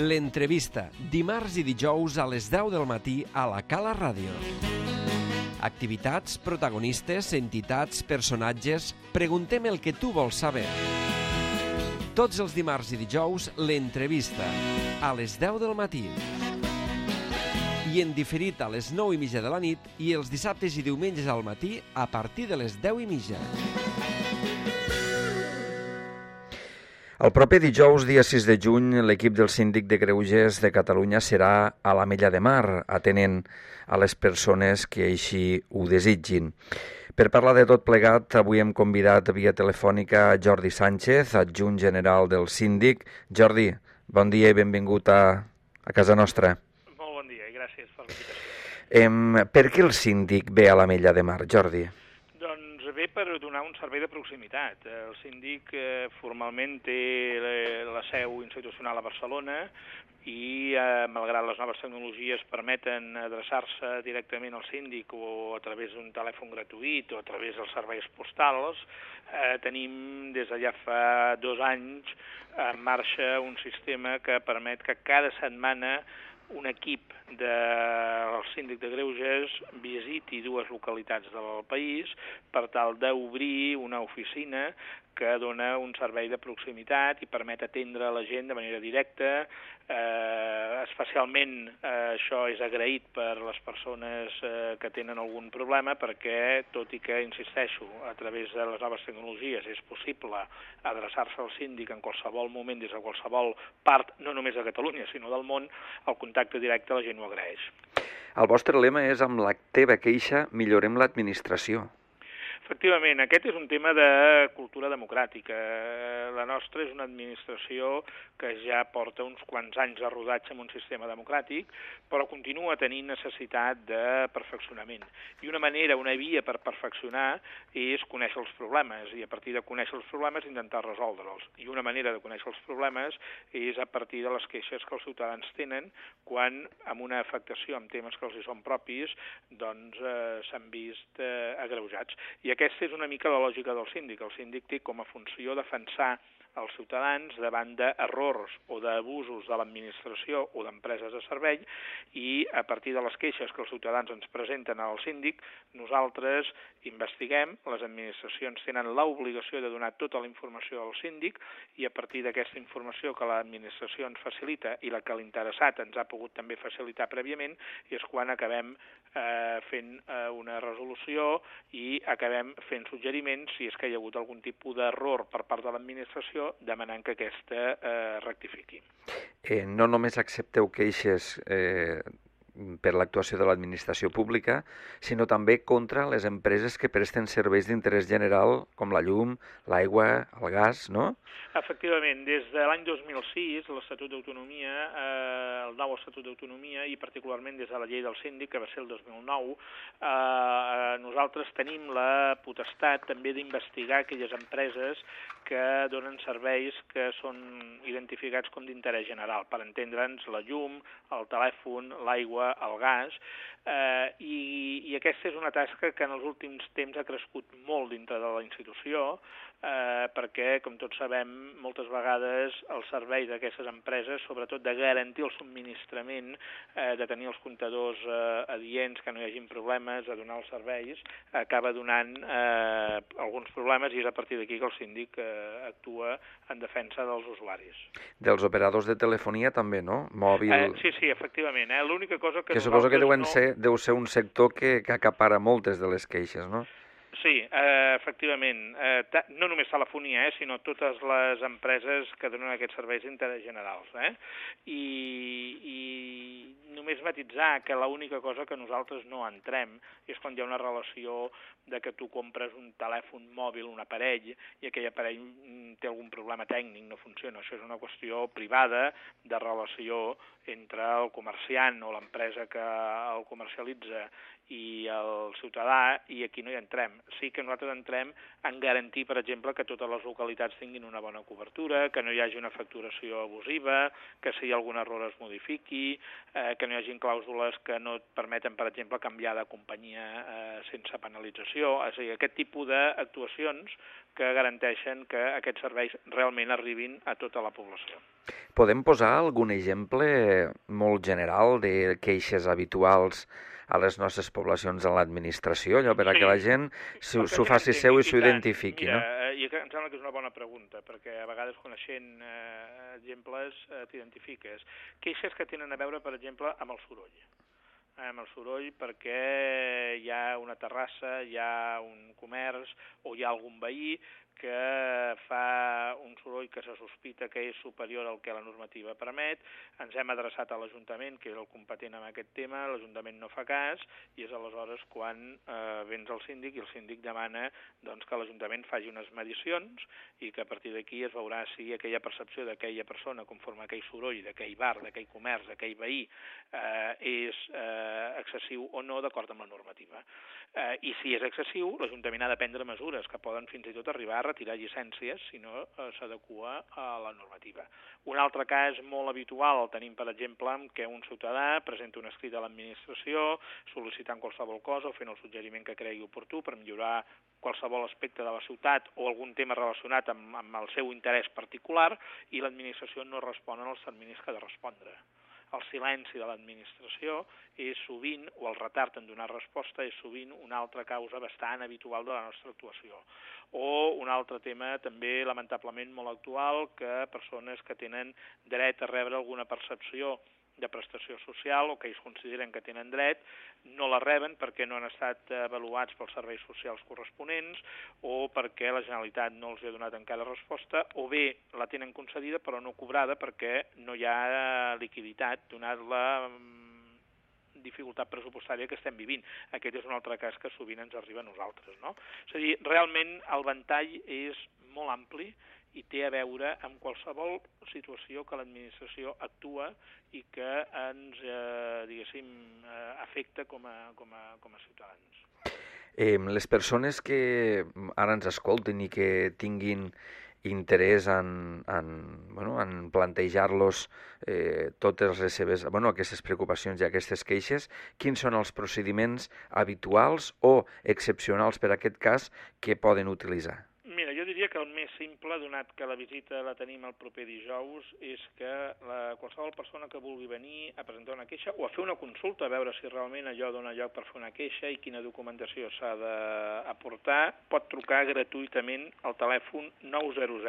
L'entrevista, dimarts i dijous a les 10 del matí a la Cala Ràdio. Activitats, protagonistes, entitats, personatges... Preguntem el que tu vols saber. Tots els dimarts i dijous, l'entrevista, a les 10 del matí. I en diferit a les 9:30 de la nit i els dissabtes i diumenges al matí a partir de les 10:30. El proper dijous, dia 6 de juny, l'equip del Síndic de Greuges de Catalunya serà a l'Ametlla de Mar, atenent a les persones que així ho desitgin. Per parlar de tot plegat, avui hem convidat via telefònica Jordi Sánchez, adjunt general del Síndic. Jordi, bon dia i benvingut a casa nostra. Molt bon dia i gràcies per l'invitació. Per què el Síndic ve a l'Ametlla de Mar, Jordi? Doncs ve per donar un servei de proximitat. El síndic formalment té la seu institucional a Barcelona i, malgrat les noves tecnologies permeten adreçar-se directament al síndic o a través d'un telèfon gratuït o a través dels serveis postals, tenim des de ja fa 2 anys en marxa un sistema que permet que cada setmana un equip del Síndic de Greuges visiti 2 localitats del país per tal d'obrir una oficina que dona un servei de proximitat i permet atendre la gent de manera directa. Especialment això és agraït per les persones que tenen algun problema perquè, tot i que, insisteixo, a través de les noves tecnologies és possible adreçar-se al síndic en qualsevol moment des de qualsevol part, no només de Catalunya, sinó del món, el contacte directe la gent ho agraeix. El vostre lema és amb la teva queixa millorem l'administració. Efectivament, aquest és un tema de cultura democràtica. La nostra és una administració que ja porta uns quants anys de rodatge amb un sistema democràtic, però continua tenint necessitat de perfeccionament. I una manera, una via per perfeccionar és conèixer els problemes, i a partir de conèixer els problemes intentar resoldre'ls. I una manera de conèixer els problemes és a partir de les queixes que els ciutadans tenen quan, amb una afectació amb temes que els hi són propis, doncs s'han vist agreujats. I aquesta és una mica la lògica del síndic. El síndic té com a funció defensar els ciutadans davant d'errors o d'abusos de l'administració o d'empreses de servei, i a partir de les queixes que els ciutadans ens presenten al síndic, nosaltres investiguem, les administracions tenen l'obligació de donar tota la informació al síndic, i a partir d'aquesta informació que l'administració ens facilita i la que l'interessat ens ha pogut també facilitar prèviament, és quan acabem fent una resolució i acabem fent suggeriments si és que hi ha hagut algun tipus d'error per part de l'administració, demanant que aquesta rectifiqui. No només accepteu queixes per l'actuació de l'administració pública, sinó també contra les empreses que presten serveis d'interès general, com la llum, l'aigua, el gas, no? Efectivament, des de l'any 2006, l'Estatut d'Autonomia, el nou Estatut d'Autonomia, i particularment des de la llei del síndic, que va ser el 2009, nosaltres tenim la potestat també d'investigar aquelles empreses que donen serveis que són identificats com d'interès general, per entendre'ns la llum, el telèfon, l'aigua, el gas, i aquesta és una tasca que en els últims temps ha crescut molt dintre de la institució, perquè, com tots sabem, moltes vegades el servei d'aquestes empreses, sobretot de garantir el subministrament, de tenir els comptadors adients, que no hi hagin problemes, de donar els serveis, acaba donant alguns problemes, i és a partir d'aquí que el síndic actua en defensa dels usuaris. Dels operadors de telefonia també, no? Mòbil... Sí, efectivament. L'única cosa que suposo que deu ser un sector que acapara moltes de les queixes, no? Sí, efectivament. No només telefonia, sinó totes les empreses que donen aquests serveis d'interès generals. I només matitzar que l'única cosa que nosaltres no entrem és quan hi ha una relació de que tu compres un telèfon mòbil, un aparell, i aquell aparell té algun problema tècnic, no funciona. Això és una qüestió privada de relació entre el comerciant o l'empresa que el comercialitza i el ciutadà, i aquí no hi entrem. Sí que nosaltres entrem en garantir, per exemple, que totes les localitats tinguin una bona cobertura, que no hi hagi una facturació abusiva, que si hi ha algun error es modifiqui, que no hi hagi clàusules que no et permeten, per exemple, canviar de companyia sense penalització. És a dir, aquest tipus d'actuacions que garanteixen que aquests serveis realment arribin a tota la població. Podem posar algun exemple molt general de queixes habituals a les nostres poblacions en l'administració, allò per a que la gent s'ho faci seu i s'ho identifiqui, no? Mira, i em sembla que és una bona pregunta, perquè a vegades coneixent exemples t'identifiques. Queixes que tenen a veure, per exemple, amb el soroll. Amb el soroll perquè hi ha una terrassa, hi ha un comerç o hi ha algun veí que fa un soroll que se sospita que és superior al que la normativa permet. Ens hem adreçat a l'Ajuntament, que és el competent en aquest tema, l'Ajuntament no fa cas, i és aleshores quan vens al síndic i el síndic demana doncs, que l'Ajuntament faci unes medicions i que a partir d'aquí es veurà si aquella percepció d'aquella persona conforme a aquell soroll, d'aquell bar, d'aquell comerç, d'aquell veí, és excessiu o no d'acord amb la normativa. I si és excessiu, l'Ajuntament ha de prendre mesures que poden fins i tot arribar a retirar llicències si no s'adequa a la normativa. Un altre cas molt habitual el tenim, per exemple, que un ciutadà presenta un escrit a l'administració sol·licitant qualsevol cosa o fent el suggeriment que cregui oportú per millorar qualsevol aspecte de la ciutat o algun tema relacionat amb el seu interès particular i l'administració no respon en els terminis que ha de respondre. El silenci de l'administració és sovint, o el retard en donar resposta, és sovint una altra causa bastant habitual de la nostra actuació. O un altre tema també lamentablement molt actual, que persones que tenen dret a rebre alguna percepció de prestació social o que ells consideren que tenen dret, no la reben perquè no han estat avaluats pels serveis socials corresponents o perquè la Generalitat no els ha donat encara resposta, o bé la tenen concedida però no cobrada perquè no hi ha liquiditat, donat la dificultat pressupostària que estem vivint. Aquest és un altre cas que sovint ens arriba a nosaltres, no? És a dir, realment el ventall és molt ampli i té a veure amb qualsevol situació que l'administració actua i que ens, afecta com a ciutadans. Les persones que ara ens escolten i que tinguin interès en plantejar-los totes les seves, aquestes preocupacions i aquestes queixes, quins són els procediments habituals o excepcionals per a aquest cas que poden utilitzar? Mira, jo diria que el més simple, donat que la visita la tenim el proper dijous, és que qualsevol persona que vulgui venir a presentar una queixa o a fer una consulta, a veure si realment allò dona lloc per fer una queixa i quina documentació s'ha d'aportar, pot trucar gratuïtament al telèfon 900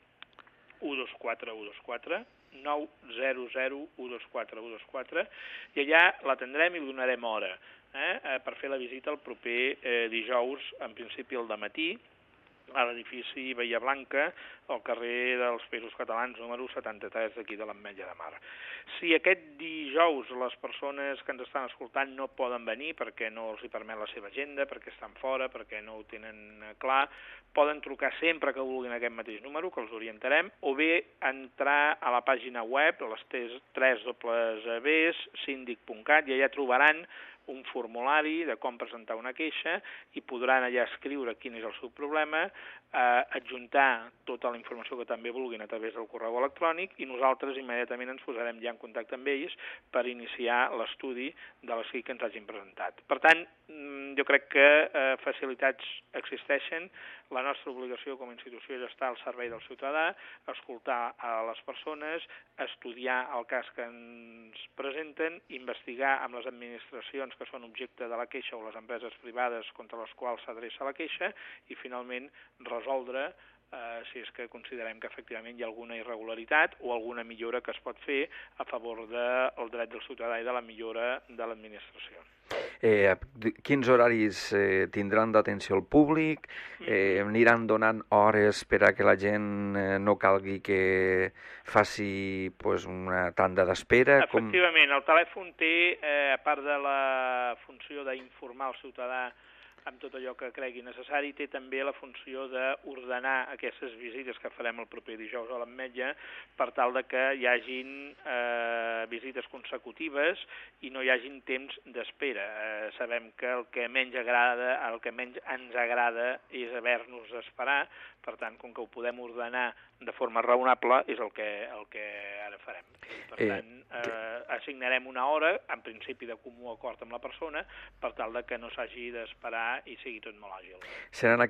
124 124, 900 124 124, i allà l'atendrem i li donarem hora per fer la visita el proper dijous, en principi al dematí, a l'edifici Bahia Blanca, al carrer dels Països Catalans, número 73, d'aquí de l'Ametlla de Mar. Si aquest dijous les persones que ens estan escoltant no poden venir perquè no els hi permet la seva agenda, perquè estan fora, perquè no ho tenen clar, poden trucar sempre que vulguin aquest mateix número, que els orientarem, o bé entrar a la pàgina web, a les 3 sindic.cat, i allà trobaran un formulari de com presentar una queixa i podran allà escriure quin és el seu problema, adjuntar tota la informació que també vulguin a través del correu electrònic i nosaltres immediatament ens posarem ja en contacte amb ells per iniciar l'estudi de l'escrit que ens hagin presentat. Per tant, jo crec que facilitats existeixen. La nostra obligació com a institució és estar al servei del ciutadà, escoltar a les persones, estudiar el cas que ens presenten, investigar amb les administracions que són objecte de la queixa o les empreses privades contra les quals s'adreça la queixa i finalment resoldre si és que considerem que efectivament hi ha alguna irregularitat o alguna millora que es pot fer a favor del dret del ciutadà i de la millora de l'administració. Quins horaris tindran d'atenció al públic? Aniran donant hores per a que la gent no calgui que faci una tanda d'espera? Efectivament, el telèfon té, a part de la funció d'informar el ciutadà amb tot allò que cregui necessari, té també la funció d'ordenar aquestes visites que farem el proper dijous a l'Ametlla per tal de que hi hagin visites consecutives i no hi hagin temps d'espera. Sabem que el que menys ens agrada és haver-nos d'esperar Per tant, com que ho podem ordenar de forma raonable, és el que ara farem. Per tant, assignarem una hora, en principi de comú acord amb la persona, per tal de que no s'hagi d'esperar i sigui tot molt àgil. Seran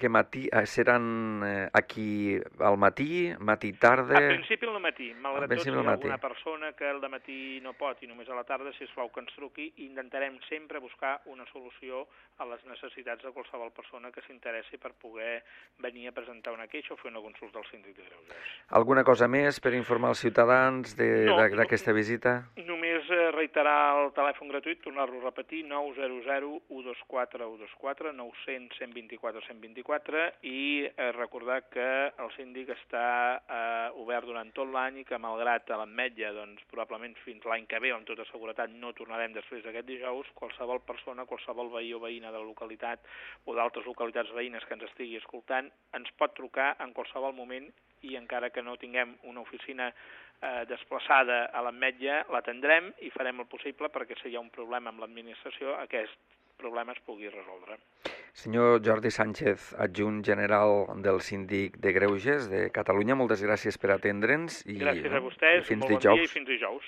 aquí al matí, tarda? En principi al matí, malgrat tot, si hi ha alguna persona que al matí no pot i només a la tarda, sisplau que ens truqui, i intentarem sempre buscar una solució a les necessitats de qualsevol persona que s'interessi per poder venir a presentar una queixa o fer una consulta al síndic de Greuges. Alguna cosa més per informar els ciutadans d'aquesta visita? Només reiterar el telèfon gratuït, tornar-lo a repetir, 900 124 124, 900 124 124, i recordar que el síndic està obert durant tot l'any i que malgrat l'ametlla, doncs probablement fins l'any que ve, amb tota seguretat no tornarem després d'aquest dijous, qualsevol persona, qualsevol veí o veïna de la localitat o d'altres localitats veïnes que ens estigui escoltant, ens pot trucar en qualsevol moment, i encara que no tinguem una oficina desplaçada a l'ametlla, l'atendrem i farem el possible perquè si hi ha un problema amb l'administració, aquest problema es pugui resoldre. Senyor Jordi Sánchez, adjunt general del Síndic de Greuges de Catalunya, moltes gràcies per atendre'ns. Gràcies a vostès, fins molt bon dia i fins dijous.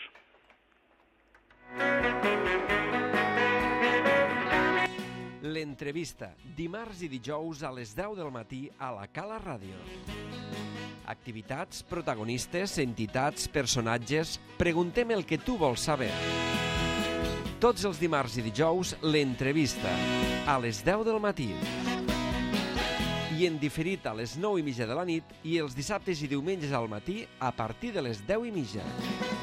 L'entrevista, dimarts i dijous a les 10 del matí a la Cala Ràdio. Activitats, protagonistes, entitats, personatges... Preguntem el que tu vols saber. Tots els dimarts i dijous, l'entrevista, a les 10 del matí. I en diferit a les 9:30 de la nit i els dissabtes i diumenges al matí a partir de les 10:30.